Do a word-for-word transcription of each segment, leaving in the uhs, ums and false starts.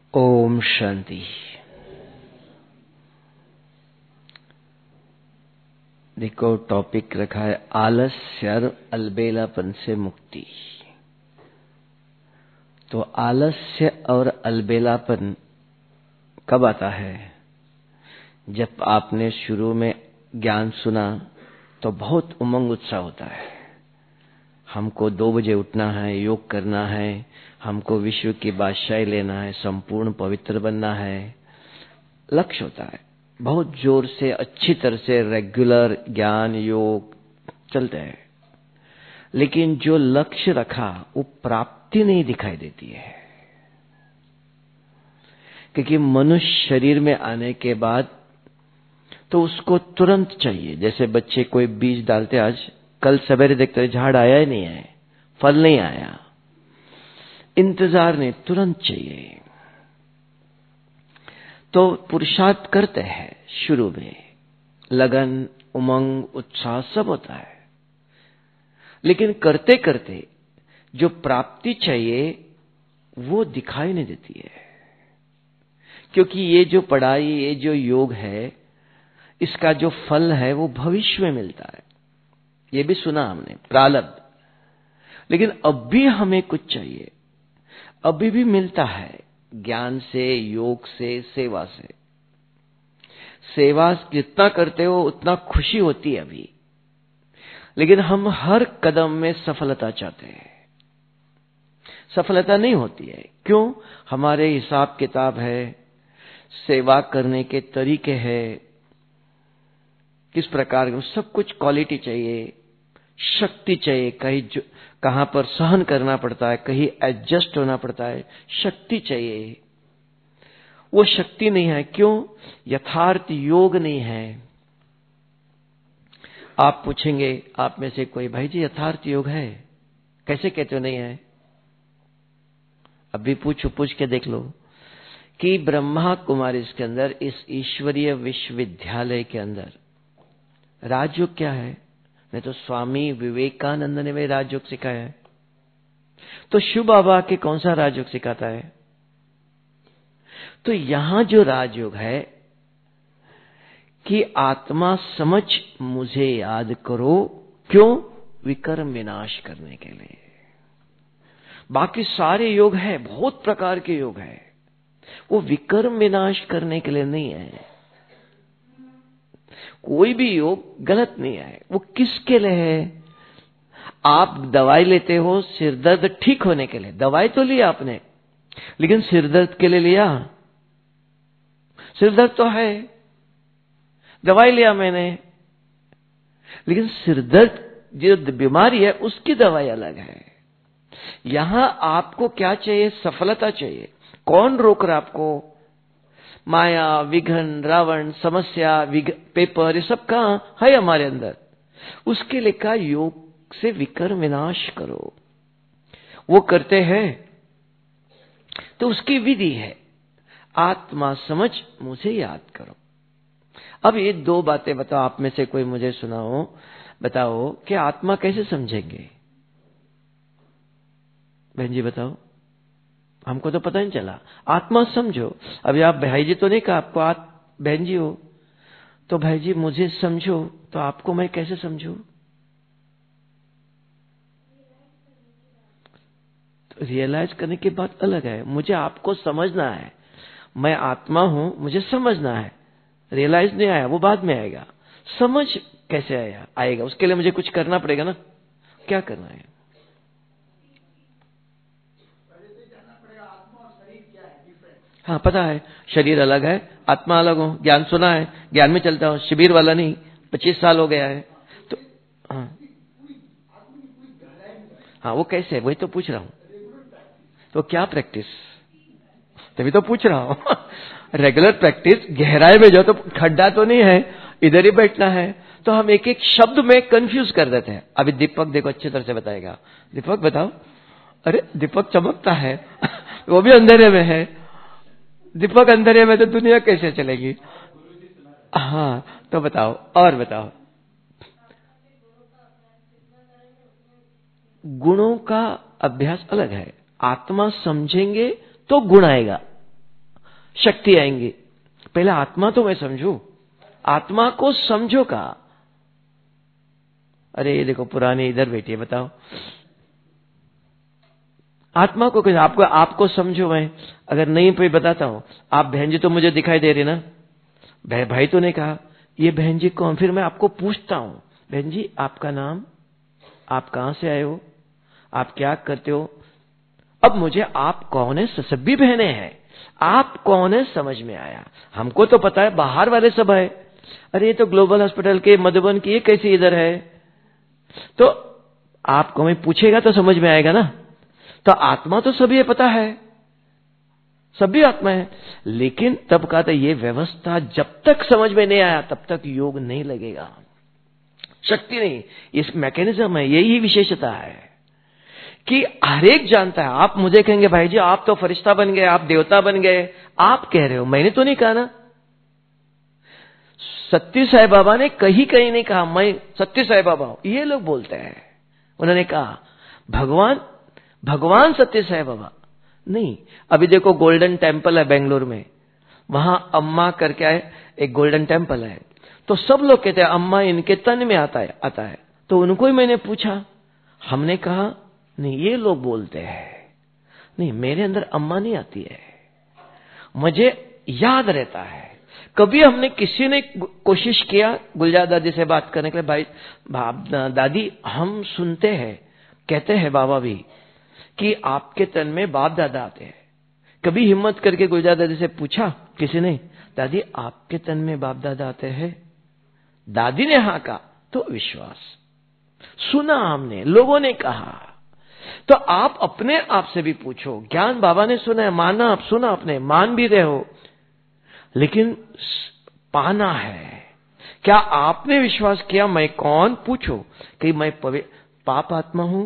ओम शांति। देखो, टॉपिक रखा है आलस्य और अलबेलापन से मुक्ति। तो आलस्य और अलबेलापन कब आता है? जब आपने शुरू में ज्ञान सुना तो बहुत उमंग उत्साह होता है। हमको दो बजे उठना है, योग करना है, हमको विश्व की बादशाही लेना है, संपूर्ण पवित्र बनना है, लक्ष्य होता है। बहुत जोर से अच्छी तरह से रेगुलर ज्ञान योग चलते हैं, लेकिन जो लक्ष्य रखा वो प्राप्ति नहीं दिखाई देती है। क्योंकि मनुष्य शरीर में आने के बाद तो उसको तुरंत चाहिए। जैसे बच्चे कोई बीज डालते, आज कल सवेरे देखते झाड़ आया ही नहीं है, फल नहीं आया, इंतजार नहीं, तुरंत चाहिए। तो पुरुषार्थ करते हैं, शुरू में लगन उमंग उत्साह सब होता है, लेकिन करते करते जो प्राप्ति चाहिए वो दिखाई नहीं देती है। क्योंकि ये जो पढ़ाई, ये जो योग है, इसका जो फल है वो भविष्य में मिलता है। ये भी सुना हमने, प्रारब्ध। लेकिन अब भी हमें कुछ चाहिए, अभी भी मिलता है ज्ञान से, योग से, सेवा से। सेवा जितना करते हो उतना खुशी होती है अभी, लेकिन हम हर कदम में सफलता चाहते हैं, सफलता नहीं होती है। क्यों? हमारे हिसाब किताब है, सेवा करने के तरीके हैं, किस प्रकार के, सब कुछ क्वालिटी चाहिए, शक्ति चाहिए। कहीं जो कहां पर सहन करना पड़ता है, कहीं एडजस्ट होना पड़ता है, शक्ति चाहिए। वो शक्ति नहीं है। क्यों? यथार्थ योग नहीं है। आप पूछेंगे आप में से कोई, भाई जी यथार्थ योग है? कैसे कहते हो नहीं है? अभी पूछो, पूछ के देख लो कि ब्रह्मा कुमारी इसके अंदर, इस ईश्वरीय विश्वविद्यालय के अंदर राजयोग क्या है? नहीं तो स्वामी विवेकानंद ने वे राजयोग सिखाया है। तो शिव बाबा के कौन सा राजयोग सिखाता है? तो यहां जो राजयोग है कि आत्मा समझ मुझे याद करो। क्यों? विकर्म विनाश करने के लिए। बाकी सारे योग है, बहुत प्रकार के योग है, वो विकर्म विनाश करने के लिए नहीं है। कोई भी योग गलत नहीं है। वो किसके लिए है? आप दवाई लेते हो सिरदर्द ठीक होने के लिए, दवाई तो लिया आपने, लेकिन सिरदर्द के लिए लिया? सिरदर्द तो है, दवाई लिया मैंने, लेकिन सिरदर्द जो बीमारी है उसकी दवाई अलग है। यहां आपको क्या चाहिए? सफलता चाहिए। कौन रोक रहा आपको? माया, विघन, रावण, समस्या, पेपर, ये सब कहां है? हमारे अंदर। उसके लिए का योग से विकर्म विनाश करो। वो करते हैं तो उसकी विधि है, आत्मा समझ मुझे याद करो। अब ये दो बातें बताओ, आप में से कोई मुझे सुनाओ, बताओ कि आत्मा कैसे समझेंगे? बहन जी बताओ, हमको तो पता नहीं चला। आत्मा समझो। अभी आप भाई जी तो नहीं कहा, आपको आप बहन जी हो, तो भाई जी मुझे समझो, तो आपको मैं कैसे समझूं? तो रियलाइज करने की बात अलग है। मुझे आपको समझना है, मैं आत्मा हूं, मुझे समझना है। रियलाइज नहीं आया, वो बाद में आएगा। समझ कैसे आया आएगा? उसके लिए मुझे कुछ करना पड़ेगा ना। क्या करना है? हाँ पता है, शरीर अलग है, आत्मा अलग हो। ज्ञान सुना है, ज्ञान में चलता हूं, शिविर वाला नहीं। पच्चीस साल हो गया है तो हाँ हाँ वो कैसे है? वही तो पूछ रहा हूँ। तो क्या प्रैक्टिस? तभी तो पूछ रहा हूँ। रेगुलर प्रैक्टिस, गहराई में जाओ तो खड्डा तो नहीं है, इधर ही बैठना है। तो हम एक एक शब्द में कंफ्यूज कर देते हैं। अभी दीपक देखो अच्छी तरह से बताएगा। दीपक बताओ। अरे दीपक चमकता है, वो भी अंधेरे में है। दीपक अंधेरे में तो दुनिया कैसे चलेगी? हाँ तो बताओ, और बताओ। गुणों का अभ्यास अलग है। आत्मा समझेंगे तो गुण आएगा। शक्ति आएंगी। पहले आत्मा तो मैं समझू, आत्मा को समझो का। अरे ये देखो पुरानी इधर बैठी है, बताओ आत्मा को कुछ, आपको आपको समझो। मैं अगर नहीं कोई बताता हूं, आप बहन जी तो मुझे दिखाई दे रही ना, भाई भाई तो ने कहा ये बहन जी कौन, फिर मैं आपको पूछता हूं बहन जी आपका नाम, आप कहां से आए हो, आप क्या करते हो। अब मुझे आप कौन है, सभी बहनें हैं, आप कौन है समझ में आया। हमको तो पता है बाहर वाले सब है, अरे ये तो ग्लोबल हॉस्पिटल के मधुबन की, ये कैसे इधर है। तो आपको मैं पूछेगा तो समझ में आएगा ना। तो आत्मा तो सभी पता है, सभी आत्मा है, लेकिन तब कहा था ये व्यवस्था जब तक समझ में नहीं आया तब तक योग नहीं लगेगा, शक्ति नहीं। इस मैकेनिज्म है, यही विशेषता है कि हर एक जानता है। आप मुझे कहेंगे भाई जी आप तो फरिश्ता बन गए, आप देवता बन गए, आप कह रहे हो, मैंने तो नहीं कहा ना। सत्य साई बाबा ने कहीं कहीं नहीं कहा मैं सत्य साई बाबा हूं, ये लोग बोलते हैं। उन्होंने कहा भगवान भगवान सत्य साई बाबा नहीं। अभी देखो गोल्डन टेम्पल है बेंगलुरु में, वहां अम्मा करके है एक गोल्डन टेम्पल है, तो सब लोग कहते हैं अम्मा इनके तन में आता है आता है तो उनको ही मैंने पूछा, हमने कहा नहीं ये लोग बोलते हैं, नहीं मेरे अंदर अम्मा नहीं आती है, मुझे याद रहता है। कभी हमने किसी ने कोशिश किया गुलजार दादी से बात करने के लिए, भाई दादी हम सुनते हैं, कहते हैं बाबा भी कि आपके तन में बाप दादा आते हैं। कभी हिम्मत करके गुलजार दादी से पूछा किसी ने, दादी आपके तन में बाप दादा आते हैं, दादी ने हाँ कहा तो विश्वास, सुना हमने, लोगों ने कहा। तो आप अपने आप से भी पूछो, ज्ञान बाबा ने सुना है, माना आप सुना अपने, मान भी रहे हो, लेकिन पाना है। क्या आपने विश्वास किया मैं कौन, पूछो कि मैं पाप आत्मा हूं,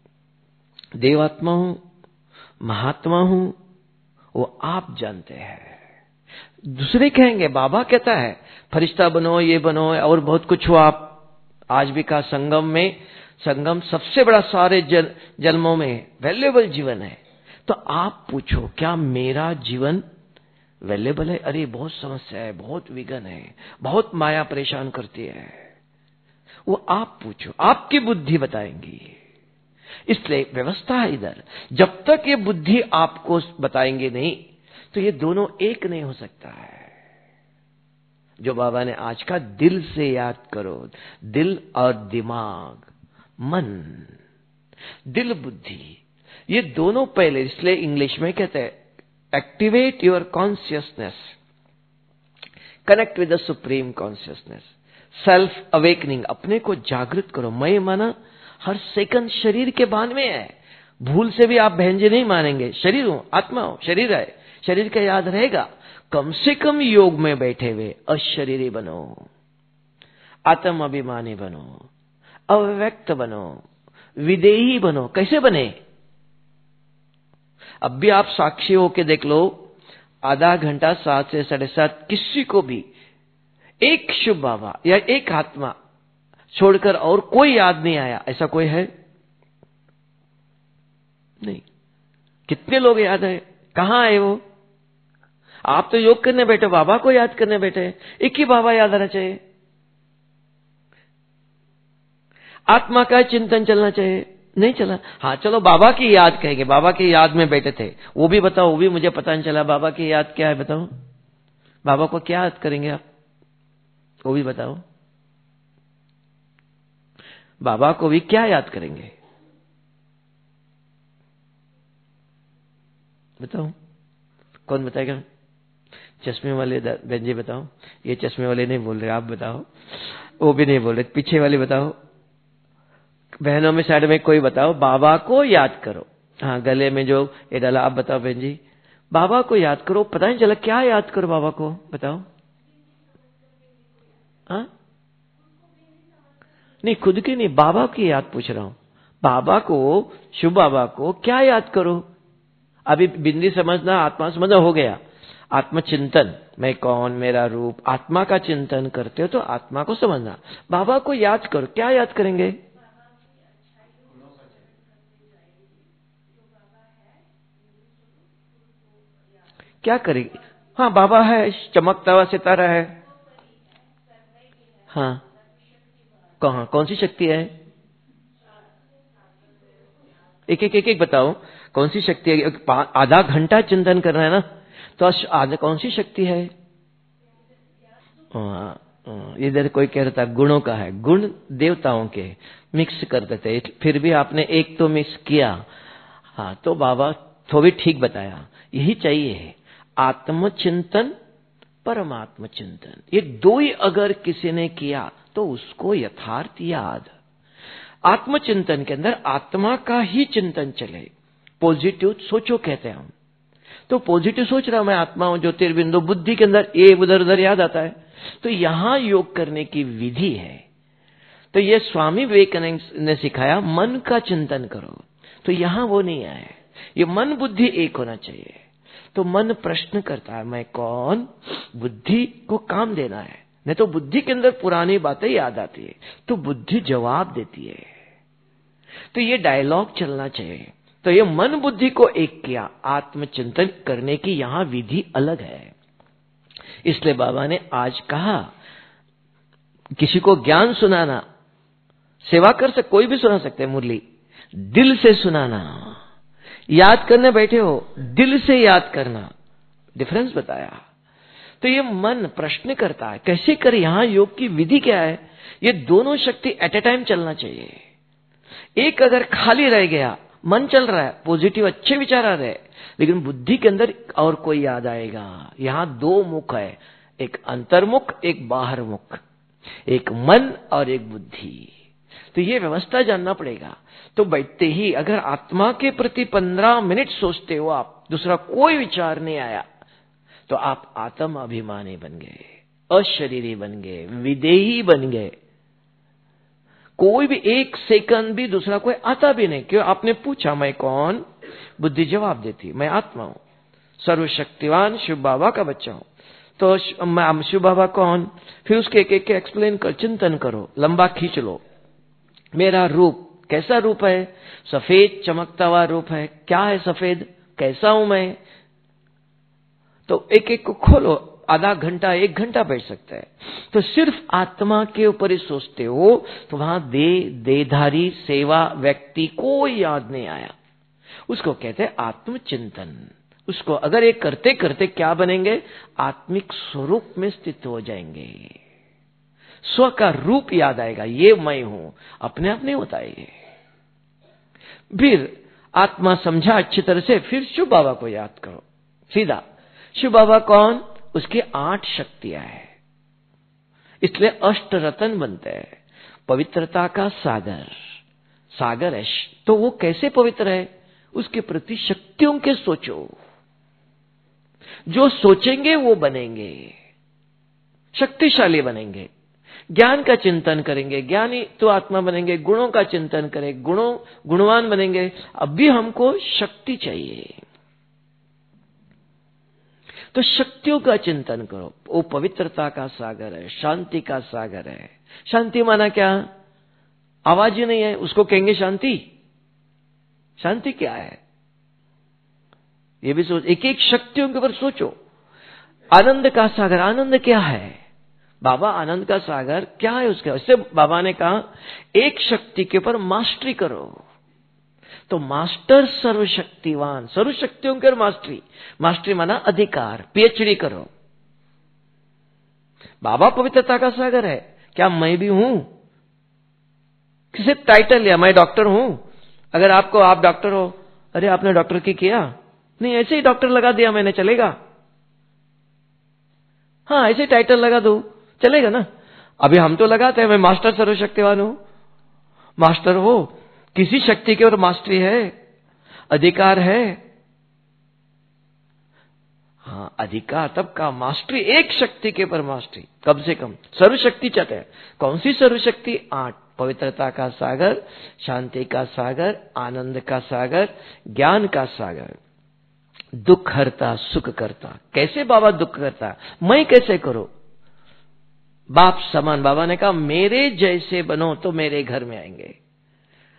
देवात्मा हूं, महात्मा हूं, वो आप जानते हैं। दूसरे कहेंगे बाबा कहता है फरिश्ता बनो, ये बनो और बहुत कुछ हो। आप आज भी कहा संगम में, संगम सबसे बड़ा सारे जन, जन्मों में वैल्यूएबल जीवन है। तो आप पूछो क्या मेरा जीवन वैल्यूएबल है। अरे बहुत समस्या है, बहुत विघन है, बहुत माया परेशान करती है, वो आप पूछो, आपकी बुद्धि बताएंगी। इसलिए व्यवस्था है इधर, जब तक ये बुद्धि आपको बताएंगे नहीं तो ये दोनों एक नहीं हो सकता है। जो बाबा ने आज का दिल से याद करो, दिल और दिमाग, मन, दिल बुद्धि, ये दोनों पहले, इसलिए इंग्लिश में कहते हैं activate your consciousness, connect with the supreme consciousness, self awakening, अपने को जागृत करो। मैं माना हर सेकंड शरीर के बान में है, भूल से भी आप बहन जी नहीं मानेंगे, शरीर हूं, आत्मा हूं, शरीर है, शरीर का याद रहेगा। कम से कम योग में बैठे हुए अशरीरी बनो, आत्म अभिमानी बनो, अव्यक्त बनो, विदेही बनो। कैसे बने? अब भी आप साक्षी होके देख लो, आधा घंटा सात से साढ़े सात किसी को भी एक शुभ बाबा या एक आत्मा छोड़कर और कोई याद नहीं आया, ऐसा कोई है? नहीं। कितने लोग याद है? कहां आए वो? आप तो योग करने बैठे, बाबा को याद करने बैठे, एक ही बाबा याद आना चाहिए, आत्मा का चिंतन चलना चाहिए, नहीं चला। हाँ चलो बाबा की याद कहेंगे, बाबा की याद में बैठे थे, वो भी बताओ, वो भी मुझे पता नहीं चला। बाबा की याद क्या है बताओ, बाबा को क्या याद करेंगे आप, वो भी बताओ। बाबा को भी क्या याद करेंगे बताओ, कौन बताएगा? चश्मे वाले बहन जी बताओ, ये चश्मे वाले नहीं बोल रहे, आप बताओ। वो भी नहीं बोल रहे, पीछे वाले बताओ, बहनों में साइड में कोई बताओ, बाबा को याद करो। हाँ गले में जो ये डाला, आप बताओ बहन जी, बाबा को याद करो। पता नहीं चला क्या याद करो बाबा को, बताओ। हाँ नहीं, खुद की नहीं, बाबा की याद पूछ रहा हूं। बाबा को, शुभ बाबा को क्या याद करो? अभी बिंदी समझना, आत्मा समझना हो गया। आत्मचिंतन, मैं कौन, मेरा रूप, आत्मा का चिंतन करते हो तो आत्मा को समझना। बाबा को याद करो, क्या याद करेंगे? क्या करेंगे? हाँ बाबा है, चमकता हुआ सितारा है। हाँ कहाँ, कौन सी शक्ति है? एक एक एक एक बताओ, कौन सी शक्ति है? आधा घंटा चिंतन करना है ना, तो आधा कौन सी शक्ति है? इधर कोई कह रहा था गुणों का है, गुण देवताओं के मिक्स कर देते, फिर भी आपने एक तो मिक्स किया। हाँ तो बाबा तो भी ठीक बताया, यही चाहिए, आत्मचिंतन परमात्म चिंतन, ये दो ही अगर किसी ने किया तो उसको यथार्थ याद। आत्मचिंतन के अंदर आत्मा का ही चिंतन चले, पॉजिटिव सोचो कहते हैं हम, तो पॉजिटिव सोच रहा हूं मैं आत्मा हूं, ज्योतिर्बिंदु बुद्धि के अंदर ये उधर उधर याद आता है, तो यहां योग करने की विधि है। तो ये स्वामी विवेकानंद ने सिखाया, मन का चिंतन करो, तो यहां वो नहीं आया, ये मन बुद्धि एक होना चाहिए। तो मन प्रश्न करता है मैं कौन, बुद्धि को काम देना है, नहीं तो बुद्धि के अंदर पुरानी बातें याद आती है, तो बुद्धि जवाब देती है। तो ये डायलॉग चलना चाहिए। तो ये मन बुद्धि को एक किया, आत्मचिंतन करने की यहां विधि अलग है। इसलिए बाबा ने आज कहा, किसी को ज्ञान सुनाना, सेवा कर सकते, कोई भी सुना सकते हैं मुरली, दिल से सुनाना, याद करने बैठे हो दिल से याद करना, डिफरेंस बताया। तो ये मन प्रश्न करता है कैसे करे, यहां योग की विधि क्या है, ये दोनों शक्ति एट ए टाइम चलना चाहिए। एक अगर खाली रह गया, मन चल रहा है, पॉजिटिव अच्छे विचार आ रहे, लेकिन बुद्धि के अंदर और कोई याद आएगा। यहां दो मुख है, एक अंतर्मुख एक बाहर मुख, एक मन और एक बुद्धि। तो ये व्यवस्था जानना पड़ेगा। तो बैठते ही अगर आत्मा के प्रति पंद्रह मिनट सोचते हो आप, दूसरा कोई विचार नहीं आया, तो आप आत्म अभिमानी बन गए, अशरीरी बन गए, विदेही बन गए। कोई भी एक सेकंड भी दूसरा कोई आता भी नहीं, क्यों? आपने पूछा मैं कौन, बुद्धि जवाब देती मैं आत्मा हूं, सर्वशक्तिवान शिव बाबा का बच्चा हूं। तो मैं शिव बाबा कौन, फिर उसके एक एक के एक्सप्लेन कर, चिंतन करो, लंबा खींच लो। मेरा रूप कैसा रूप है, सफेद चमकता हुआ रूप है, क्या है सफेद, कैसा हूं मैं, तो एक एक को खोलो, आधा घंटा एक घंटा बैठ सकता है। तो सिर्फ आत्मा के ऊपर ही सोचते हो, तो वहां दे देधारी सेवा व्यक्ति कोई याद नहीं आया, उसको कहते हैं आत्मचिंतन। उसको अगर ये करते करते क्या बनेंगे, आत्मिक स्वरूप में स्थित हो जाएंगे, स्व का रूप याद आएगा, ये मैं हूं, अपने आप नहीं होता है। फिर आत्मा समझा अच्छी तरह से, फिर शिव बाबा को याद करो सीधा। शिव बाबा कौन, उसकी आठ शक्तियां हैं, इसलिए अष्ट रतन बनते हैं। पवित्रता का सागर, सागर है, तो वो कैसे पवित्र है, उसके प्रति शक्तियों के सोचो, जो सोचेंगे वो बनेंगे, शक्तिशाली बनेंगे। ज्ञान का चिंतन करेंगे, ज्ञानी तो आत्मा बनेंगे, गुणों का चिंतन करें, गुणों गुणवान बनेंगे। अब भी हमको शक्ति चाहिए, तो शक्तियों का चिंतन करो। वो पवित्रता का सागर है, शांति का सागर है। शांति माना क्या, आवाज ही नहीं है, उसको कहेंगे शांति। शांति क्या है, ये भी सोच, एक एक शक्तियों के ऊपर सोचो। आनंद का सागर, आनंद क्या है, बाबा आनंद का सागर क्या है उसका, इससे बाबा ने कहा एक शक्ति के ऊपर मास्टरी करो। तो मास्टर सर्वशक्तिवान, सर्वशक्तियों के मास्टरी, मास्टरी माना अधिकार, पीएचडी करो। बाबा पवित्रता का सागर है, क्या मैं भी हूं, किसी टाइटल या मैं डॉक्टर हूं। अगर आपको, आप डॉक्टर हो, अरे आपने डॉक्टर की किया नहीं, ऐसे ही डॉक्टर लगा दिया मैंने, चलेगा? हाँ ऐसे टाइटल लगा दो, चलेगा ना? अभी हम तो लगाते हैं, मैं मास्टर सर्वशक्तिवान हूं। मास्टर हो, किसी शक्ति के ऊपर मास्टरी है, अधिकार है। हाँ अधिकार तब का, मास्टरी एक शक्ति के ऊपर मास्टरी, कम से कम सर्वशक्ति चाहते हैं। कौन सी सर्वशक्ति, आठ, पवित्रता का सागर, शांति का सागर, आनंद का सागर, ज्ञान का सागर, दुख हरता सुख करता। कैसे बाबा दुख करता, मैं कैसे करूं, बाप समान। बाबा ने कहा मेरे जैसे बनो तो मेरे घर में आएंगे।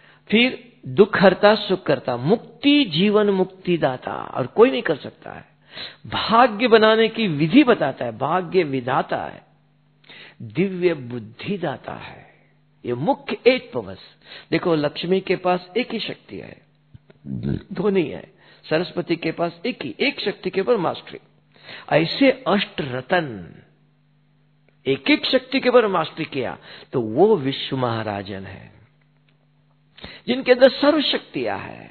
फिर दुख हरता सुख करता, मुक्ति जीवन मुक्ति दाता, और कोई नहीं कर सकता है। भाग्य बनाने की विधि बताता है, भाग्य विधाता है, दिव्य बुद्धि दाता है। ये मुख्य एट पवर्स। देखो, लक्ष्मी के पास एक ही शक्ति है, दो नहीं है। सरस्वती के पास एक ही, एक शक्ति के ऊपर मास्टरी। ऐसे अष्ट रतन एक एक शक्ति के ऊपर मास्टरी किया तो वो विश्व महाराजन है, जिनके अंदर सर्व शक्तियां है।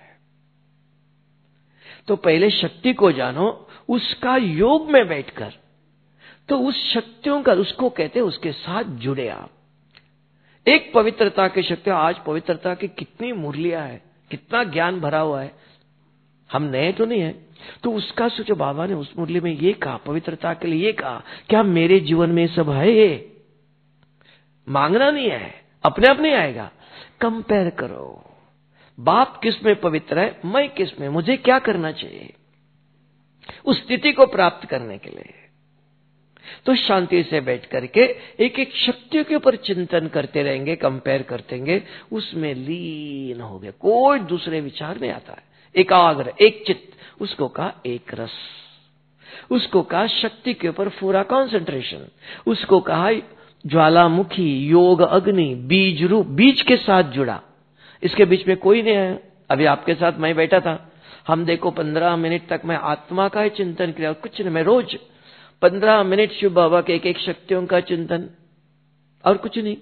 तो पहले शक्ति को जानो, उसका योग में बैठकर, तो उस शक्तियों का, उसको कहते हैं, उसके साथ जुड़े आप। एक पवित्रता की शक्ति। आज पवित्रता की कितनी मुरलियां है, कितना ज्ञान भरा हुआ है, हम नए तो नहीं है। तो उसका सोचो, बाबा ने उस मुरली में ये कहा, पवित्रता के लिए ये कहा, क्या मेरे जीवन में सब है? ये मांगना नहीं है, अपने आप नहीं आएगा। कंपेयर करो, बाप किस में पवित्र है, मैं किस में, मुझे क्या करना चाहिए उस स्थिति को प्राप्त करने के लिए। तो शांति से बैठ करके एक एक शक्तियों के ऊपर चिंतन करते रहेंगे, कंपेयर करते रहेंगे, उसमें लीन हो गए, कोई दूसरे विचार नहीं आता है। एकाग्र, एक चित्त, उसको कहा एक रस, उसको कहा शक्ति के ऊपर पूरा कंसंट्रेशन, उसको कहा ज्वालामुखी, योग अग्नि, बीज रूप, बीज के साथ जुड़ा। इसके बीच में कोई नहीं है। अभी आपके साथ मैं बैठा था, हम देखो पंद्रह मिनट तक मैं आत्मा का ही चिंतन किया, कुछ नहीं। मैं रोज पंद्रह मिनट शिव बाबा के एक एक शक्तियों का चिंतन, और कुछ नहीं,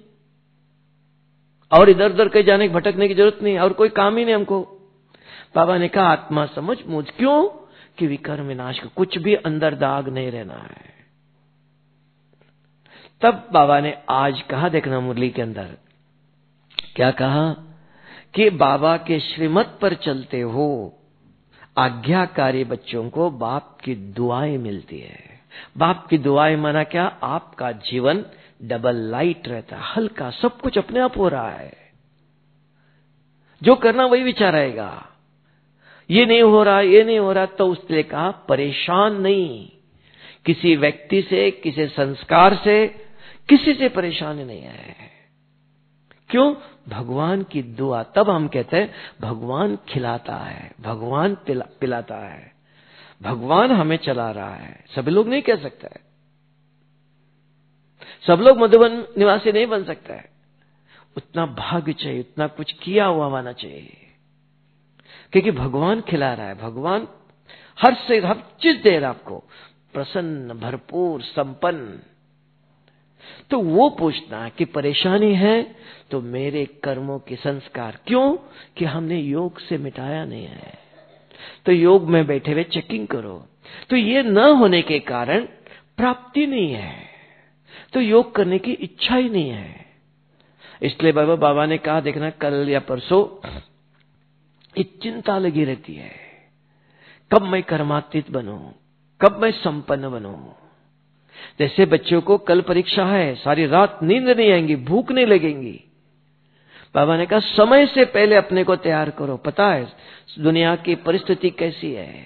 और इधर उधर कहीं जाने भटकने की जरूरत नहीं, और कोई काम ही नहीं हमको। बाबा ने कहा आत्मा समझ मुझ, क्यों कि विकर्म विनाश का कुछ भी अंदर दाग नहीं रहना है। तब बाबा ने आज कहा, देखना मुरली के अंदर क्या कहा, कि बाबा के श्रीमत पर चलते हो, आज्ञाकारी बच्चों को बाप की दुआएं मिलती है। बाप की दुआएं माना क्या, आपका जीवन डबल लाइट रहता है, हल्का, सब कुछ अपने आप हो रहा है, जो करना वही विचार आएगा। ये नहीं हो रहा, ये नहीं हो रहा, तो उसने कहा परेशान नहीं, किसी व्यक्ति से, किसी संस्कार से, किसी से परेशानी नहीं है। क्यों? भगवान की दुआ। तब हम कहते हैं भगवान खिलाता है, भगवान पिला, पिलाता है, भगवान हमें चला रहा है। सभी लोग नहीं कह सकते, सब लोग मधुबन निवासी नहीं बन सकता है। उतना भाग्य चाहिए, उतना कुछ किया हुआ होना चाहिए, क्योंकि भगवान खिला रहा है। भगवान हर से हर चीज दे रहा आपको, प्रसन्न, भरपूर, संपन्न। तो वो पूछना कि परेशानी है तो मेरे कर्मों के संस्कार, क्यों कि हमने योग से मिटाया नहीं है। तो योग में बैठे हुए चेकिंग करो। तो ये न होने के कारण प्राप्ति नहीं है, तो योग करने की इच्छा ही नहीं है। इसलिए बाबा बाबा ने कहा, देखना कल या परसों एक चिंता लगी रहती है, कब मैं कर्मातीत बनूं, कब मैं संपन्न बनूं। जैसे बच्चों को कल परीक्षा है, सारी रात नींद नहीं आएंगी, भूख नहीं लगेंगी। बाबा ने कहा समय से पहले अपने को तैयार करो। पता है दुनिया की परिस्थिति कैसी है,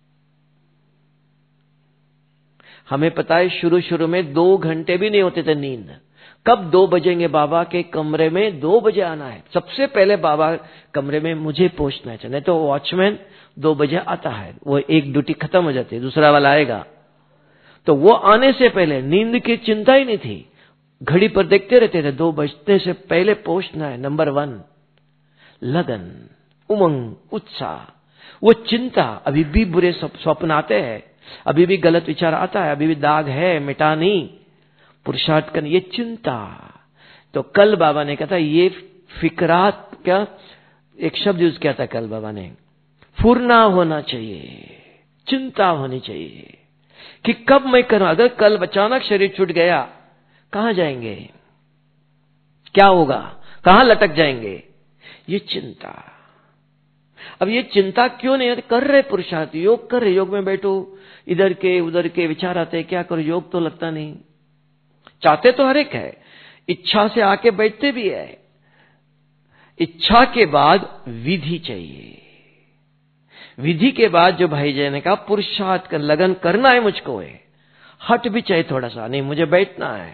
हमें पता है शुरू शुरू में दो घंटे भी नहीं होते थे नींद। कब दो बजेंगे, बाबा के कमरे में दो बजे आना है, सबसे पहले बाबा कमरे में मुझे पहुंचना है। नहीं तो वॉचमैन दो बजे आता है, वो एक ड्यूटी खत्म हो जाती है, दूसरा वाला आएगा। तो वो आने से पहले नींद की चिंता ही नहीं थी, घड़ी पर देखते रहते थे, दो बजने से पहले पहुंचना है। नंबर वन, लगन, उमंग, उत्साह। वो चिंता, अभी भी बुरे स्वप्न आते हैं, अभी भी गलत विचार आता है, अभी भी दाग है, मिटा नहीं, पुरुषार्थ करने, ये चिंता। तो कल बाबा ने कहा था ये फिक्रात, क्या एक शब्द यूज किया था कल बाबा ने, फुरना होना चाहिए, चिंता होनी चाहिए कि कब मैं करूं। अगर कल अचानक शरीर छूट गया, कहां जाएंगे, क्या होगा, कहां लटक जाएंगे, ये चिंता। अब ये चिंता क्यों नहीं है? कर रहे पुरुषार्थ, योग कर रहे, योग में बैठो, इधर के उधर के विचार आते, क्या करो, योग तो लगता नहीं। चाहते तो हर एक है, इच्छा से आके बैठते भी है। इच्छा के बाद विधि चाहिए, विधि के बाद जो भाई जी ने कहा पुरुषार्थ कर, लगन करना है मुझको, है हट भी चाहिए थोड़ा सा, नहीं मुझे बैठना है,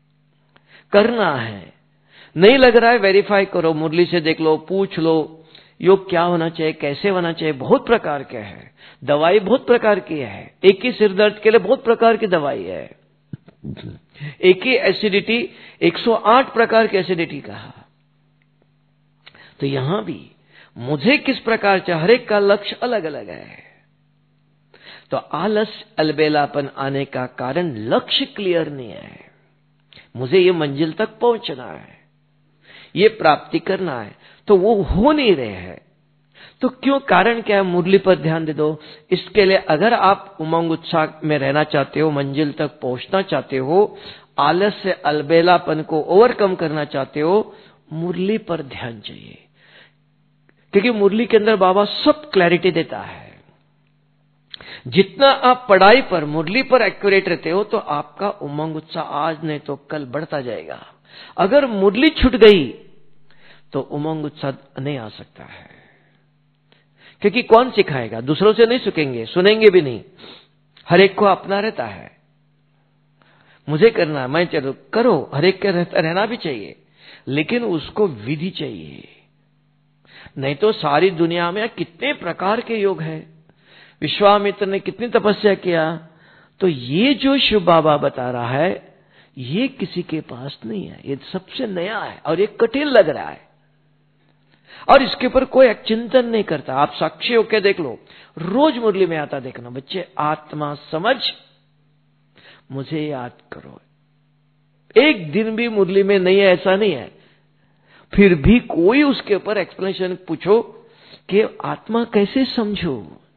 करना है। नहीं लग रहा है, वेरीफाई करो, मुरली से देख लो, पूछ लो, योग क्या होना चाहिए, कैसे होना चाहिए, बहुत प्रकार के है। दवाई बहुत प्रकार की है। एक ही सिर दर्द के लिए बहुत प्रकार की दवाई है। एक ही एसिडिटी, एक सौ आठ प्रकार की एसिडिटी कहा। तो यहां भी मुझे किस प्रकार से, हर एक का लक्ष्य अलग अलग है। तो आलस, अलबेलापन आने का कारण लक्ष्य क्लियर नहीं है। मुझे ये मंजिल तक पहुंचना है, ये प्राप्ति करना है, तो वो हो नहीं रहे हैं। तो क्यों, कारण क्या है? मुरली पर ध्यान दे दो। इसके लिए अगर आप उमंग उत्साह में रहना चाहते हो, मंजिल तक पहुंचना चाहते हो, आलस से अलबेलापन को ओवरकम करना चाहते हो, मुरली पर ध्यान चाहिए। क्योंकि मुरली के अंदर बाबा सब क्लैरिटी देता है। जितना आप पढ़ाई पर, मुरली पर एक्यूरेट रहते हो, तो आपका उमंग उत्साह आज नहीं तो कल बढ़ता जाएगा। अगर मुरली छूट गई तो उमंग उत्साह नहीं आ सकता है। क्योंकि कौन सिखाएगा? दूसरों से नहीं सीखेंगे, सुनेंगे भी नहीं। हर एक को अपना रहता है, मुझे करना है, मैं चलो करो, हर एक का रहना भी चाहिए, लेकिन उसको विधि चाहिए। नहीं तो सारी दुनिया में कितने प्रकार के योग है। विश्वामित्र ने कितनी तपस्या किया, तो ये जो शिव बाबा बता रहा है, ये किसी के पास नहीं है। ये सबसे नया है और ये कठिन लग रहा है, और इसके ऊपर कोई चिंतन नहीं करता। आप साक्षी होकर देख लो, रोज मुरली में आता देखना, बच्चे आत्मा समझ मुझे याद करो। एक दिन भी मुरली में नहीं है ऐसा नहीं है। फिर भी कोई उसके ऊपर एक्सप्लेनेशन पूछो कि आत्मा कैसे समझो,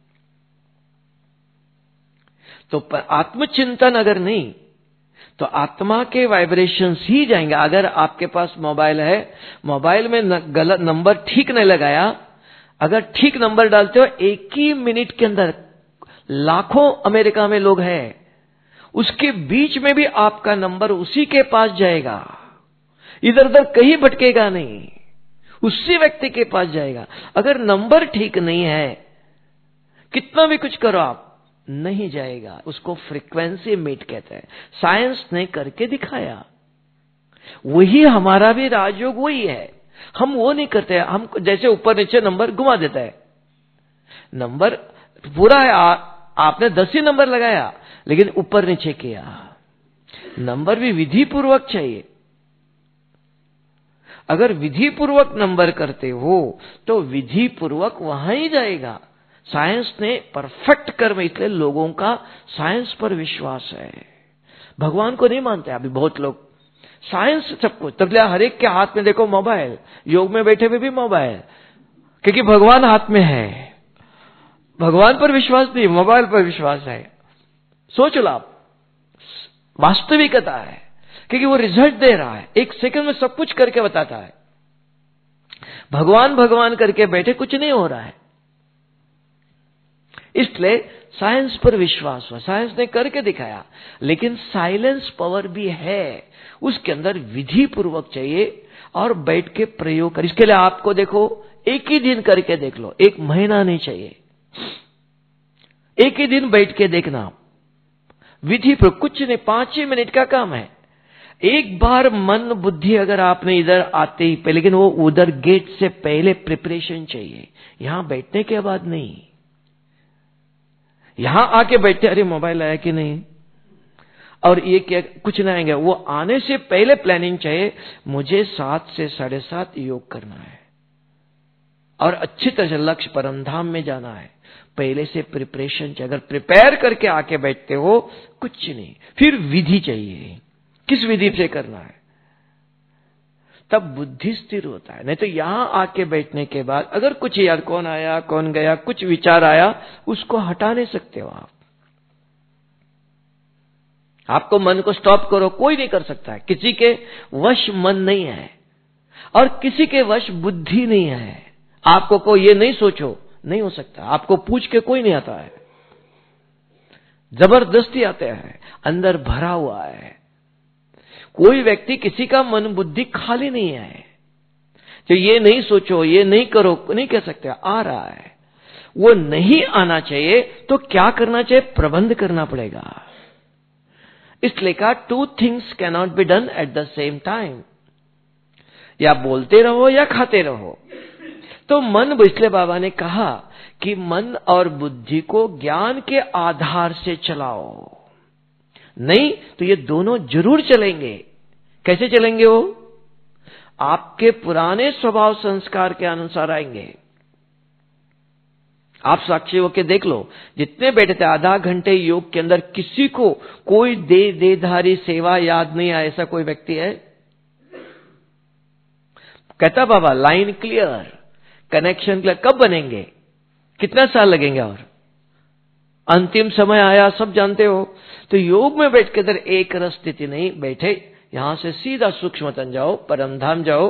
तो आत्मचिंतन अगर नहीं, तो आत्मा के वाइब्रेशंस ही जाएंगे। अगर आपके पास मोबाइल है, मोबाइल में गलत नंबर ठीक नहीं लगाया, अगर ठीक नंबर डालते हो, एक ही मिनट के अंदर लाखों अमेरिका में लोग हैं, उसके बीच में भी आपका नंबर उसी के पास जाएगा, इधर उधर कहीं भटकेगा नहीं, उसी व्यक्ति के पास जाएगा। अगर नंबर ठीक नहीं है, कितना भी कुछ करो आप, नहीं जाएगा। उसको फ्रीक्वेंसी मीट कहते हैं। साइंस ने करके दिखाया। वही हमारा भी राजयोग वही है। हम वो नहीं करते, हम जैसे ऊपर नीचे नंबर घुमा देता है। नंबर पूरा है, आ, आपने दस ही नंबर लगाया, लेकिन ऊपर नीचे किया। नंबर भी विधि पूर्वक चाहिए। अगर विधि पूर्वक नंबर करते हो तो विधि पूर्वक वहां ही जाएगा। साइंस ने परफेक्ट कर्म, इसलिए लोगों का साइंस पर विश्वास है। भगवान को नहीं मानते अभी बहुत लोग, साइंस सब कुछ। तब हर एक के हाथ में देखो मोबाइल, योग में बैठे हुए भी मोबाइल, क्योंकि भगवान हाथ में है। भगवान पर विश्वास नहीं, मोबाइल पर विश्वास है। सोच लो आप, वास्तविकता है, क्योंकि वो रिजल्ट दे रहा है, एक सेकंड में सब कुछ करके बताता है। भगवान भगवान करके बैठे, कुछ नहीं हो रहा है। इसलिए साइंस पर विश्वास हुआ, साइंस ने करके दिखाया। लेकिन साइलेंस पावर भी है, उसके अंदर विधि पूर्वक चाहिए और बैठ के प्रयोग कर। इसके लिए आपको देखो, एक ही दिन करके देख लो, एक महीना नहीं चाहिए। एक ही दिन बैठ के देखना, विधि पर कुछ नहीं, पांच ही मिनट का काम है। एक बार मन बुद्धि अगर आपने इधर आते ही पहले, लेकिन वो उधर गेट से पहले प्रिपरेशन चाहिए, यहां बैठने के बाद नहीं। यहां आके बैठे, अरे मोबाइल आया कि नहीं, और ये क्या, कुछ नहीं आएंगे। वो आने से पहले प्लानिंग चाहिए, मुझे सात से साढ़े सात योग करना है और अच्छी तरह से लक्ष्य परमधाम में जाना है। पहले से प्रिपरेशन चाहिए। अगर प्रिपेयर करके आके बैठते हो, कुछ नहीं। फिर विधि चाहिए, किस विधि से करना है, तब बुद्धि स्थिर होता है। नहीं तो यहां आके बैठने के बाद अगर कुछ, यार कौन आया कौन गया, कुछ विचार आया, उसको हटा नहीं सकते हो आप। आपको मन को स्टॉप करो, कोई नहीं कर सकता है। किसी के वश मन नहीं है और किसी के वश बुद्धि नहीं है। आपको कोई ये नहीं सोचो, नहीं हो सकता। आपको पूछ के कोई नहीं आता है, जबरदस्ती आते हैं, अंदर भरा हुआ है। कोई व्यक्ति किसी का मन बुद्धि खाली नहीं है, तो ये नहीं सोचो, ये नहीं करो, नहीं कह सकते। आ रहा है, वो नहीं आना चाहिए, तो क्या करना चाहिए? प्रबंध करना पड़ेगा। इसलिए कहा, two things can not be done at the same time. या बोलते रहो या खाते रहो। तो मन, इसलिए बाबा ने कहा कि मन और बुद्धि को ज्ञान के आधार से चलाओ, नहीं तो ये दोनों जरूर चलेंगे। कैसे चलेंगे? वो आपके पुराने स्वभाव संस्कार के अनुसार आएंगे। आप साक्षी होके देख लो, जितने बैठे थे आधा घंटे योग के अंदर, किसी को कोई दे देधारी सेवा याद नहीं आया, ऐसा कोई व्यक्ति है? कहता बाबा लाइन क्लियर, कनेक्शन क्लियर। कब बनेंगे? कितना साल लगेंगे? और अंतिम समय आया, सब जानते हो। तो योग में बैठ के इधर एक रस स्थिति नहीं बैठे, यहां से सीधा सूक्ष्मतन जाओ, परमधाम जाओ।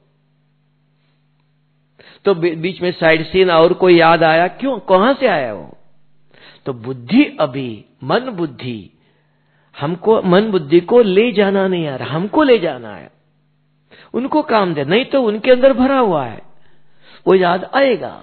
तो बीच में साइड सीन और कोई याद आया, क्यों, कहां से आया वो? तो बुद्धि अभी, मन बुद्धि, हमको मन बुद्धि को ले जाना नहीं आ रहा, हमको ले जाना है। उनको काम दे, नहीं तो उनके अंदर भरा हुआ है, वो याद आएगा।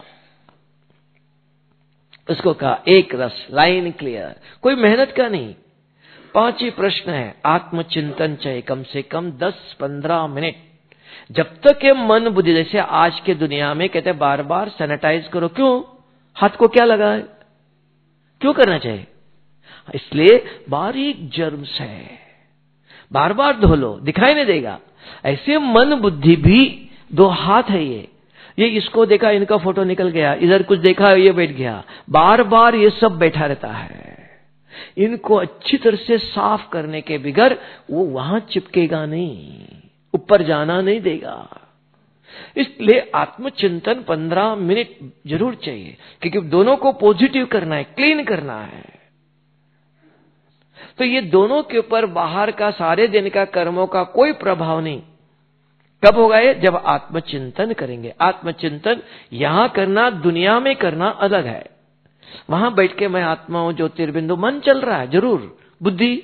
उसको कहा एक रस, लाइन क्लियर, कोई मेहनत का नहीं। पांच ही प्रश्न है, आत्मचिंतन चाहिए कम से कम दस पंद्रह मिनट। जब तक ये मन बुद्धि, जैसे आज के दुनिया में कहते हैं बार बार सैनिटाइज करो, क्यों? हाथ को क्या लगा है? क्यों करना चाहिए? इसलिए बारीक जर्म्स है, बार बार धो लो, दिखाई नहीं देगा। ऐसे मन बुद्धि भी दो हाथ है। ये ये इसको देखा, इनका फोटो निकल गया, इधर कुछ देखा, ये बैठ गया, बार बार ये सब बैठा रहता है। इनको अच्छी तरह से साफ करने के बगैर वो वहां चिपकेगा नहीं, ऊपर जाना नहीं देगा। इसलिए आत्मचिंतन पंद्रह मिनट जरूर चाहिए, क्योंकि दोनों को पॉजिटिव करना है, क्लीन करना है। तो ये दोनों के ऊपर बाहर का सारे दिन का कर्मों का कोई प्रभाव नहीं। कब होगा ये? जब आत्मचिंतन करेंगे। आत्मचिंतन यहां करना, दुनिया में करना अलग है। वहां बैठ के मैं आत्मा हूं, ज्योतिर्बिंदु, मन चल रहा है जरूर, बुद्धि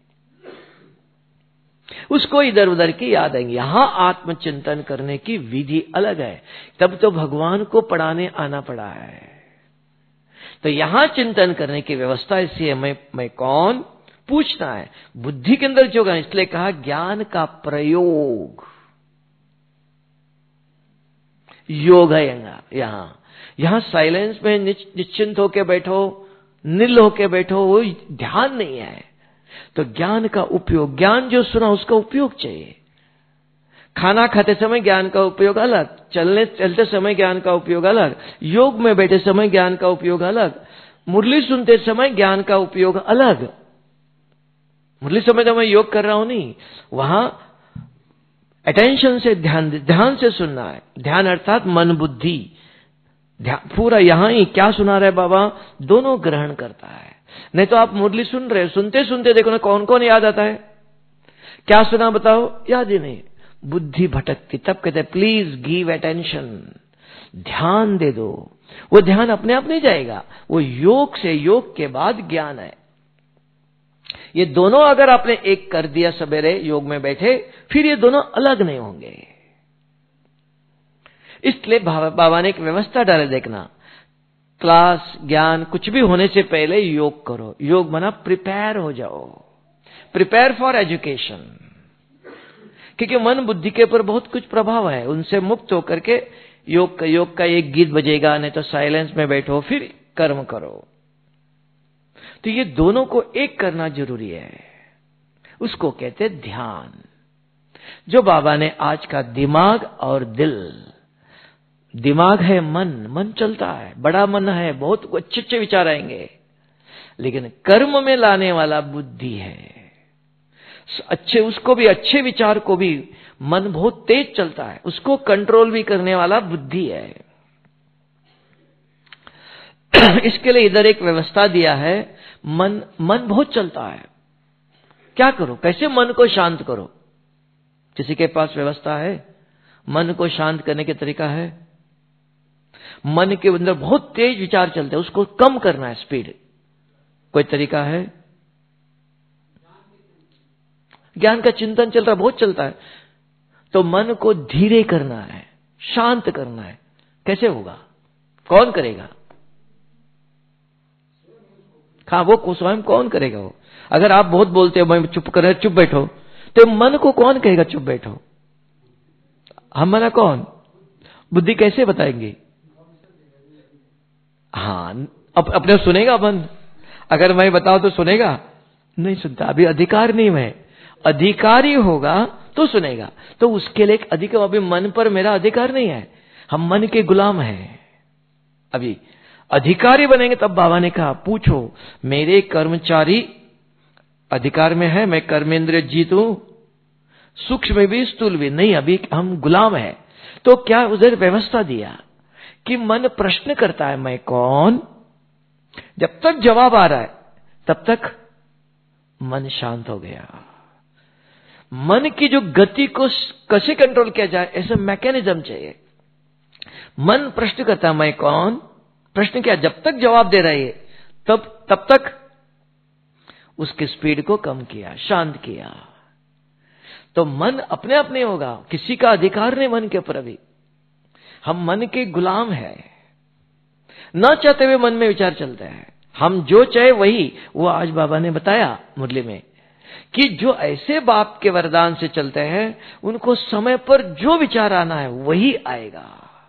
उसको इधर उधर की याद आएंगी। यहां आत्मचिंतन करने की विधि अलग है। तब तो भगवान को पढ़ाने आना पड़ा है। तो यहां चिंतन करने की व्यवस्था इसलिए मैं मैं कौन पूछना है, बुद्धि के अंदर जो, इसलिए कहा ज्ञान का प्रयोग योग है। यहां यहां साइलेंस में निश्चिंत होके बैठो, निल होके बैठो, वो ध्यान नहीं है। तो ज्ञान का उपयोग, ज्ञान जो सुना उसका उपयोग चाहिए। खाना खाते समय ज्ञान का उपयोग अलग, चलने चलते समय ज्ञान का उपयोग अलग, योग में बैठे समय ज्ञान का उपयोग अलग, मुरली सुनते समय ज्ञान का उपयोग अलग। मुरली समय तो मैं योग कर रहा हूं नहीं, वहां अटेंशन से ध्यान ध्यान से सुनना है। ध्यान अर्थात मन बुद्धि, ध्यान पूरा यहां ही क्या सुना रहे बाबा, दोनों ग्रहण करता है। नहीं तो आप मुरली सुन रहे, सुनते सुनते देखो ना कौन कौन याद आता है, क्या सुना बताओ, याद ही नहीं, बुद्धि भटकती। तब कहते हैं प्लीज गिव अटेंशन, ध्यान दे दो। वो ध्यान अपने आप नहीं जाएगा, वो योग से, योग के बाद ज्ञान है। ये दोनों अगर आपने एक कर दिया सवेरे योग में बैठे, फिर ये दोनों अलग नहीं होंगे। इसलिए बाबा ने एक व्यवस्था डाले, देखना क्लास ज्ञान कुछ भी होने से पहले योग करो। योग माना प्रिपेयर हो जाओ, प्रिपेयर फॉर एजुकेशन। क्योंकि मन बुद्धि के ऊपर बहुत कुछ प्रभाव है, उनसे मुक्त होकर के योग का योग का एक गीत बजेगा, नहीं तो साइलेंस में बैठो, फिर कर्म करो। तो ये दोनों को एक करना जरूरी है, उसको कहते ध्यान। जो बाबा ने आज का दिमाग और दिल, दिमाग है मन, मन चलता है, बड़ा मन है, बहुत अच्छे अच्छे विचार आएंगे, लेकिन कर्म में लाने वाला बुद्धि है। अच्छे उसको भी, अच्छे विचार को भी मन बहुत तेज चलता है, उसको कंट्रोल भी करने वाला बुद्धि है। इसके लिए इधर एक व्यवस्था दिया है। मन मन बहुत चलता है, क्या करो, कैसे मन को शांत करो? किसी के पास व्यवस्था है? मन को शांत करने के तरीका है? मन के अंदर बहुत तेज विचार चलते हैं, उसको कम करना है स्पीड, कोई तरीका है? ज्ञान का चिंतन चल रहा, बहुत चलता है, तो मन को धीरे करना है, शांत करना है। कैसे होगा, कौन करेगा? हाँ, वो स्वयं कौन करेगा? वो अगर आप बहुत बोलते हो, मैं चुप कर, चुप बैठो, तो मन को कौन कहेगा चुप बैठो? हम मना कौन? बुद्धि कैसे बताएंगे? हाँ, अब अपने सुनेगा मन? अगर मैं बताऊं तो सुनेगा? नहीं सुनता, अभी अधिकार नहीं है। अधिकारी होगा तो सुनेगा। तो उसके लिए एक अधिकार, अभी मन पर मेरा अधिकार नहीं है, हम मन के गुलाम हैं। अभी अधिकारी बनेंगे तब बाबा ने कहा पूछो, मेरे कर्मचारी अधिकार में है, मैं कर्मेंद्र जीत हूं, सूक्ष्म भी स्थूल भी नहीं, अभी हम गुलाम हैं। तो क्या उधर व्यवस्था दिया कि मन प्रश्न करता है मैं कौन, जब तक जवाब आ रहा है तब तक मन शांत हो गया। मन की जो गति को कैसे कंट्रोल किया जाए, ऐसा मैकेनिज्म चाहिए। मन प्रश्न करता है मैं कौन, प्रश्न किया, जब तक जवाब दे रहा है तब तब तक उसकी स्पीड को कम किया, शांत किया। तो मन अपने आप नहीं होगा, किसी का अधिकार नहीं मन के ऊपर। अभी हम मन के गुलाम हैं, न चाहते हुए मन में विचार चलते हैं, हम जो चाहे वही। वो आज बाबा ने बताया मुरली में कि जो ऐसे बाप के वरदान से चलते हैं उनको समय पर जो विचार आना है वही आएगा।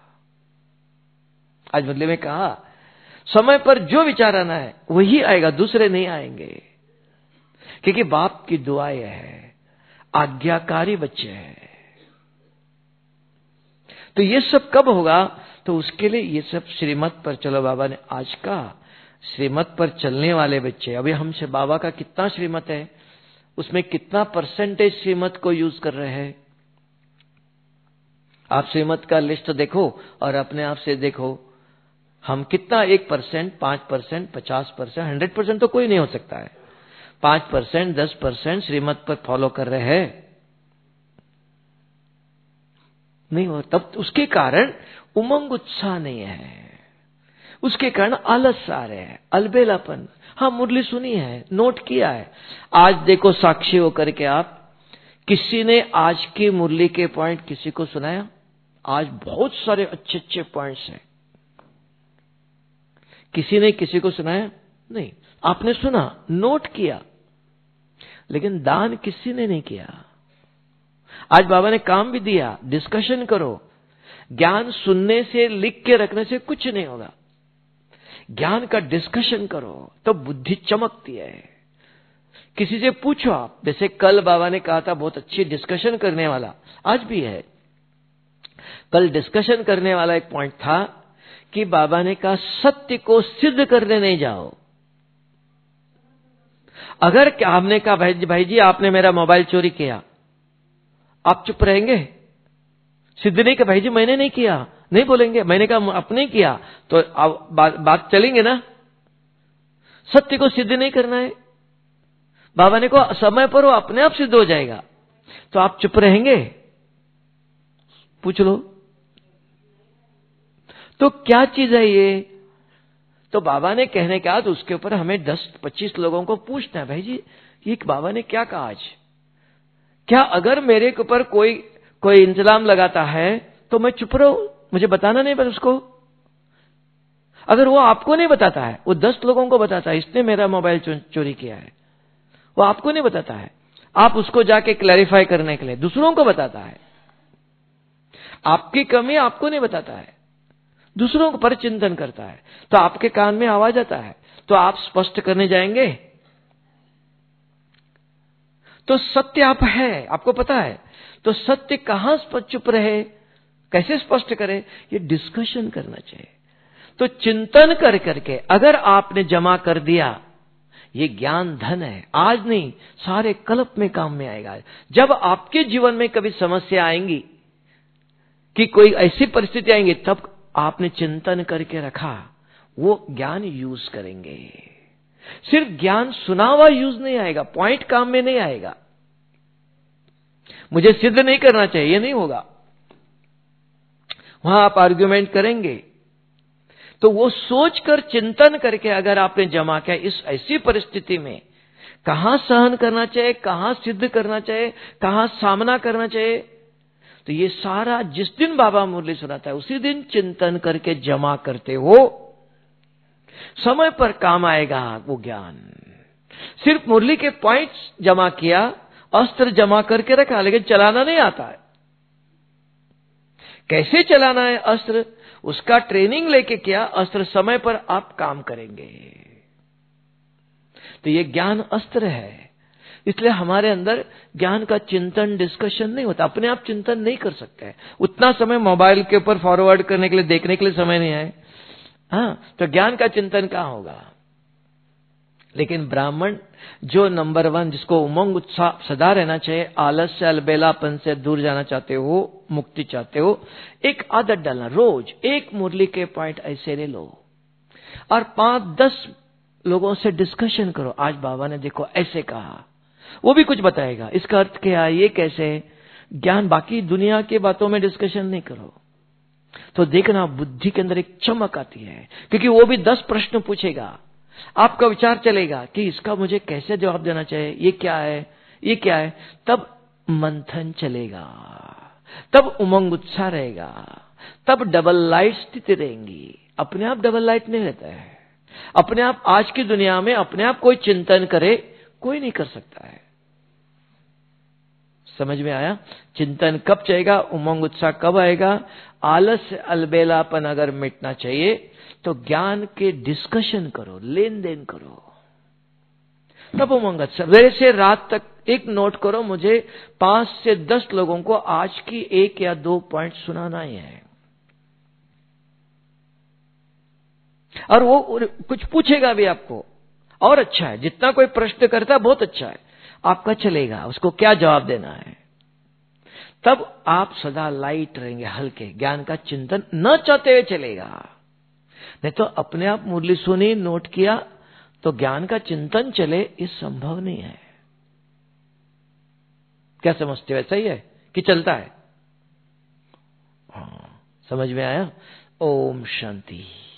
आज मुरली में कहा समय पर जो विचार आना है वही आएगा, दूसरे नहीं आएंगे, क्योंकि बाप की दुआएं है, आज्ञाकारी बच्चे हैं। तो ये सब कब होगा? तो उसके लिए ये सब श्रीमत पर चलो। बाबा ने आज का श्रीमत पर चलने वाले बच्चे, अभी हमसे बाबा का कितना श्रीमत है, उसमें कितना परसेंटेज श्रीमत को यूज कर रहे हैं? आप श्रीमत का लिस्ट देखो और अपने आप से देखो, हम कितना, एक परसेंट, पांच परसेंट, पचास परसेंट, हंड्रेड परसेंट तो कोई नहीं हो सकता है, पांच परसेंट, दस परसेंट श्रीमत पर फॉलो कर रहे हैं? नहीं हो। तब उसके कारण उमंग उत्साह नहीं है, उसके कारण आलस आ रहे हैं, अलबेलापन। हाँ, मुरली सुनी है, नोट किया है। आज देखो साक्षी होकर के आप, किसी ने आज की मुरली के पॉइंट किसी को सुनाया? आज बहुत सारे अच्छे अच्छे पॉइंट्स हैं, किसी ने किसी को सुनाया? नहीं। आपने सुना, नोट किया, लेकिन दान किसी ने नहीं किया। आज बाबा ने काम भी दिया, डिस्कशन करो। ज्ञान सुनने से, लिख के रखने से कुछ नहीं होगा, ज्ञान का डिस्कशन करो तो बुद्धि चमकती है। किसी से पूछो आप, जैसे कल बाबा ने कहा था बहुत अच्छी डिस्कशन करने वाला, आज भी है। कल डिस्कशन करने वाला एक पॉइंट था कि बाबा ने कहा सत्य को सिद्ध करने नहीं जाओ। अगर क्या हमने कहा भाई जी, भाई जी आपने मेरा मोबाइल चोरी किया, आप चुप रहेंगे? सिद्ध नहीं कि भाई जी मैंने नहीं किया, नहीं बोलेंगे। मैंने कहा आपने किया, तो अब बात, बात चलेंगे ना। सत्य को सिद्ध नहीं करना है। बाबा ने कहा समय पर वो अपने आप सिद्ध हो जाएगा, तो आप चुप रहेंगे? पूछ लो। तो क्या चीज है ये? तो बाबा ने कहने का तो उसके ऊपर हमें दस पच्चीस लोगों को पूछना है, भाई जी ये बाबा ने क्या कहा आज? क्या अगर मेरे के ऊपर कोई कोई इंतजाम लगाता है तो मैं चुप रहूं, मुझे बताना नहीं पर उसको? अगर वो आपको नहीं बताता है, वो दस लोगों को बताता है इसने मेरा मोबाइल चो, चोरी किया है, वो आपको नहीं बताता है, आप उसको जाके क्लैरिफाई करने के लिए दूसरों को बताता है। आपकी कमी आपको नहीं बताता है, दूसरों पर चिंतन करता है, तो आपके कान में आवाज आता है, तो आप स्पष्ट करने जाएंगे? तो सत्य आप है, आपको पता है, तो सत्य कहां चुप रहे, कैसे स्पष्ट करे? ये डिस्कशन करना चाहिए। तो चिंतन कर करके अगर आपने जमा कर दिया, ये ज्ञान धन है, आज नहीं सारे कल्प में काम में आएगा। जब आपके जीवन में कभी समस्या आएंगी कि कोई ऐसी परिस्थिति आएंगी, तब आपने चिंतन करके रखा, वो ज्ञान यूज करेंगे। सिर्फ ज्ञान सुना हुआ यूज नहीं आएगा, पॉइंट काम में नहीं आएगा। मुझे सिद्ध नहीं करना चाहिए, ये नहीं होगा। वहां आप आर्ग्यूमेंट करेंगे, तो वो सोचकर चिंतन करके अगर आपने जमा किया, इस ऐसी परिस्थिति में कहां सहन करना चाहिए, कहां सिद्ध करना चाहिए, कहां सामना करना चाहिए, तो ये सारा जिस दिन बाबा मुरली सुनाता है उसी दिन चिंतन करके जमा करते हो, समय पर काम आएगा वो ज्ञान। सिर्फ मुरली के पॉइंट्स जमा किया, अस्त्र जमा करके रखा, लेकिन चलाना नहीं आता है। कैसे चलाना है अस्त्र, उसका ट्रेनिंग लेके क्या अस्त्र समय पर आप काम करेंगे। तो ये ज्ञान अस्त्र है। इसलिए हमारे अंदर ज्ञान का चिंतन, डिस्कशन नहीं होता। अपने आप चिंतन नहीं कर सकते। उतना समय मोबाइल के ऊपर फॉरवर्ड करने के लिए, देखने के लिए समय नहीं है। हाँ, तो ज्ञान का चिंतन कहां होगा। लेकिन ब्राह्मण जो नंबर वन, जिसको उमंग उत्साह सदा रहना चाहिए, आलस्य अलबेलापन से दूर जाना चाहते हो, मुक्ति चाहते हो, एक आदत डालना, रोज एक मुरली के पॉइंट ऐसे ले लो और पांच दस लोगों से डिस्कशन करो। आज बाबा ने देखो ऐसे कहा, वो भी कुछ बताएगा, इसका अर्थ क्या है, ये कैसे। ज्ञान, बाकी दुनिया के बातों में डिस्कशन नहीं करो। तो देखना बुद्धि के अंदर एक चमक आती है, क्योंकि वो भी दस प्रश्न पूछेगा। आपका विचार चलेगा कि इसका मुझे कैसे जवाब देना चाहिए, ये क्या है, ये क्या है। तब मंथन चलेगा, तब उमंग उत्साह रहेगा, तब डबल लाइट स्थिति रहेंगी। अपने आप डबल लाइट नहीं रहता है। अपने आप आज की दुनिया में अपने आप कोई चिंतन करे, कोई नहीं कर सकता है। समझ में आया। चिंतन कब चाहिएगा, उमंग उत्साह कब आएगा, आलस्य अलबेलापन अगर मिटना चाहिए तो ज्ञान के डिस्कशन करो, लेन देन करो, तब उमंग उत्साह। सवेरे से रात तक एक नोट करो, मुझे पांच से दस लोगों को आज की एक या दो पॉइंट सुनाना ही है। और वो कुछ पूछेगा भी आपको, और अच्छा है। जितना कोई प्रश्न करता है बहुत अच्छा है, आपका चलेगा उसको क्या जवाब देना है। तब आप सदा लाइट रहेंगे, हल्के। ज्ञान का चिंतन न चाहते हुए चलेगा। नहीं तो अपने आप मुरली सुनी, नोट किया, तो ज्ञान का चिंतन चले, ये संभव नहीं है। क्या समझते हो, ऐसा ही है कि चलता है। हाँ, समझ में आया। ओम शांति।